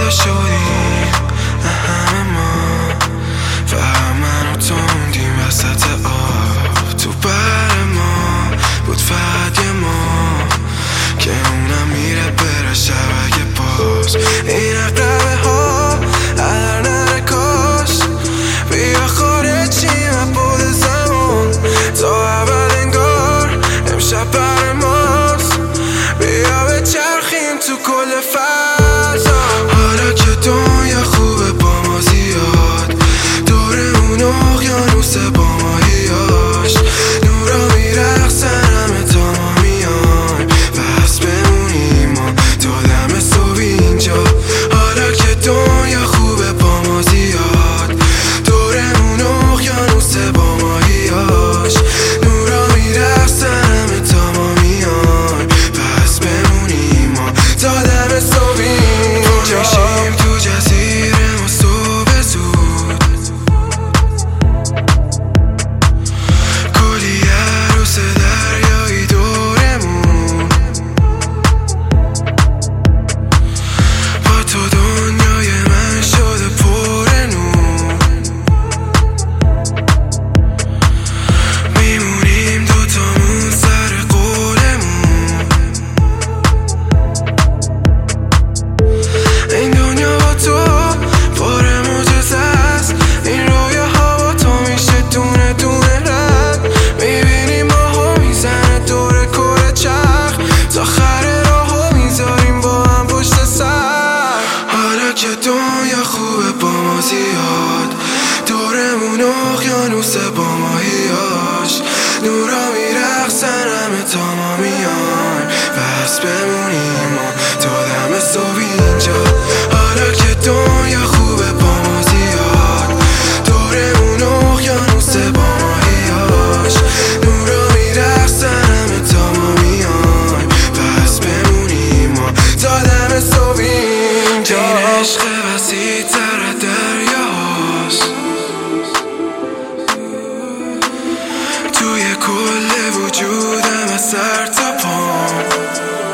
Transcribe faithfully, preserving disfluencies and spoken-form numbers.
جدا شدیم همه ما، فقط من و تو موندیم وسط آب. تو بر ما بود فقط یه ما که اونم میره بره شبکه باز. این اقربه ها هر نره کاش بیا خارجیم از بود زمان تا اول انگار امشب بر ماست. بیا بچرخیم تو کل فضا، حالا که دنیا خوبه با ما زیاد، دورمون اقیانوس با ماهیاش، نورا میرقصن همه تا ما میایم، پس بمونیم ما تا دم صبح اینجا. حالا که دنیا خوبه با ما زیاد، دورمون اقیانوس با ماهیاش، نورا میرقصن همه تا ما میایم، پس بمونیم ما تا دم صبح اینجا. میشیم تو جزیره ما صبح زود، کلی عروس دریایی دورمون، با تو دنیای من شده پر نور، میمونیم دوتامون سر قولمون. این دنیا با تو پر معجزه است، این رویاها با تو میشه دونه دونه رد، میبینیم ماهو میزنه دور کره چرخ، تا آخر راهو میذاریم با هم پشت سر. حالا که دنیا خوبه با ما زیاد، دورمون اقیانوس با ماهیاش، نورا میرقصن همه تا ما میایم، پس بمونیم ما تا دم صبح اینجا. حالا که دنیا خوبه با ما زیاد، دورمون اقیانوس با ماهیاش، نورا میرقصن همه تا ما میایم، پس بمونیم ما تا دم صبح اینجا. این عشق وسیع تر دریاست، توی کل وجودم از سر تا پام،